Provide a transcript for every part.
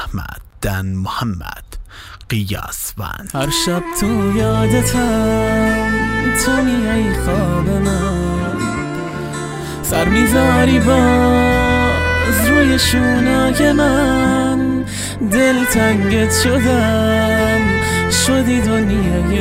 احمد دن محمد قیاسوند. هر شب تو یادتم، تو میای خواب من، سر میذاری باز روی شونای من، دل تنگت شدم، شدی دنیای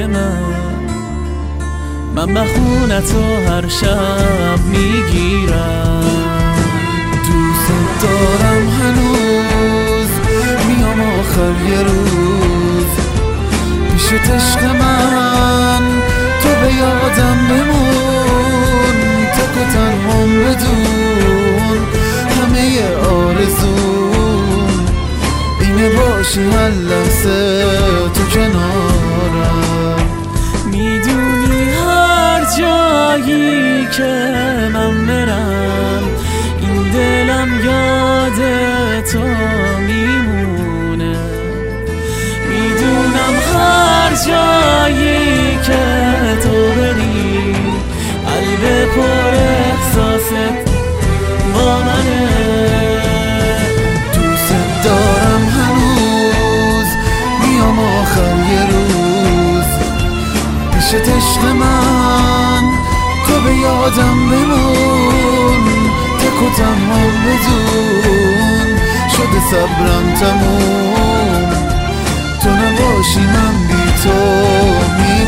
من بخونتو هر شب میگیرم. دوست دارم هنوز، میام آخر یه روز پیشت عشق من، تو به یادم بمون، تک و تنهام بدون همه آرزوم اینه باشی هر لحظه تو کنارم. میدونی هر جایی که من برم این دلم یاد تو میمونه. میدونم هر جایی که تو بری قلب پر احساست با منه. دوست دارم هنوز، میام آخر یه روز پیشت عشق من، تو به یادم بمون، تک و تنهام بدون شده صبرم تموم، تو نباشی من بی تو